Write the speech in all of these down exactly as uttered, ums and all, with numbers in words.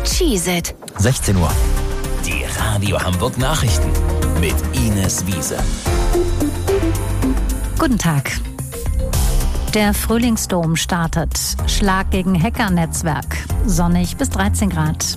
Cheez-It. sechzehn Uhr. Die Radio Hamburg Nachrichten mit Ines Wiese. Guten Tag. Der Frühlingsdom startet. Schlag gegen Hackernetzwerk. Sonnig bis dreizehn Grad.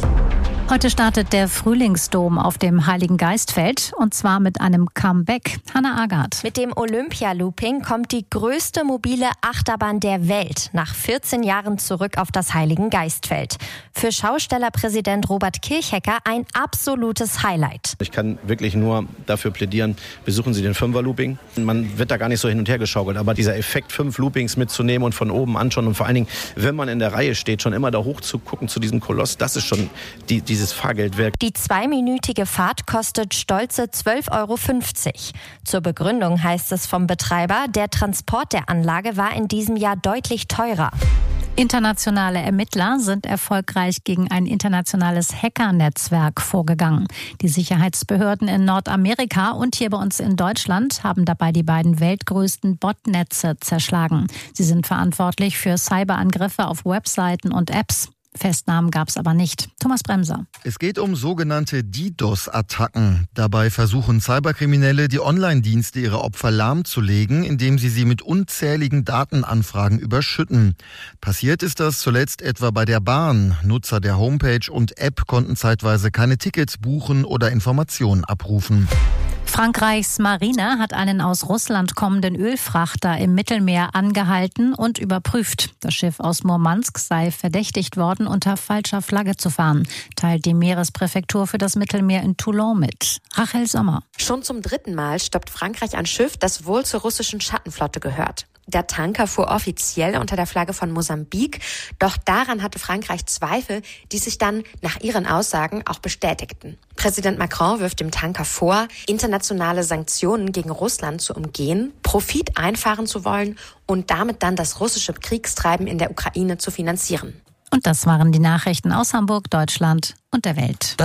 Heute startet der Frühlingsdom auf dem Heiligen Geistfeld und zwar mit einem Comeback. Hannah Agard. Mit dem Olympia-Looping kommt die größte mobile Achterbahn der Welt nach vierzehn Jahren zurück auf das Heiligen Geistfeld. Für Schaustellerpräsident Robert Kirchhecker ein absolutes Highlight. Ich kann wirklich nur dafür plädieren, besuchen Sie den Fünfer-Looping. Man wird da gar nicht so hin und her geschaukelt, aber dieser Effekt, fünf Loopings mitzunehmen und von oben anschauen und vor allen Dingen, wenn man in der Reihe steht, schon immer da hoch zu gucken zu diesem Koloss, das ist schon die, die dieses Fahrgeldwerk. Die zweiminütige Fahrt kostet stolze zwölf Euro fünfzig. Zur Begründung heißt es vom Betreiber, der Transport der Anlage war in diesem Jahr deutlich teurer. Internationale Ermittler sind erfolgreich gegen ein internationales Hackernetzwerk vorgegangen. Die Sicherheitsbehörden in Nordamerika und hier bei uns in Deutschland haben dabei die beiden weltgrößten Botnetze zerschlagen. Sie sind verantwortlich für Cyberangriffe auf Webseiten und Apps. Festnahmen gab es aber nicht. Thomas Bremser. Es geht um sogenannte DDoS-Attacken. Dabei versuchen Cyberkriminelle, die Online-Dienste ihrer Opfer lahmzulegen, indem sie sie mit unzähligen Datenanfragen überschütten. Passiert ist das zuletzt etwa bei der Bahn. Nutzer der Homepage und App konnten zeitweise keine Tickets buchen oder Informationen abrufen. Frankreichs Marine hat einen aus Russland kommenden Ölfrachter im Mittelmeer angehalten und überprüft. Das Schiff aus Murmansk sei verdächtigt worden, unter falscher Flagge zu fahren, teilt die Meerespräfektur für das Mittelmeer in Toulon mit. Rachel Sommer. Schon zum dritten Mal stoppt Frankreich ein Schiff, das wohl zur russischen Schattenflotte gehört. Der Tanker fuhr offiziell unter der Flagge von Mosambik, doch daran hatte Frankreich Zweifel, die sich dann nach ihren Aussagen auch bestätigten. Präsident Macron wirft dem Tanker vor, internationale Sanktionen gegen Russland zu umgehen, Profit einfahren zu wollen und damit dann das russische Kriegstreiben in der Ukraine zu finanzieren. Und das waren die Nachrichten aus Hamburg, Deutschland und der Welt.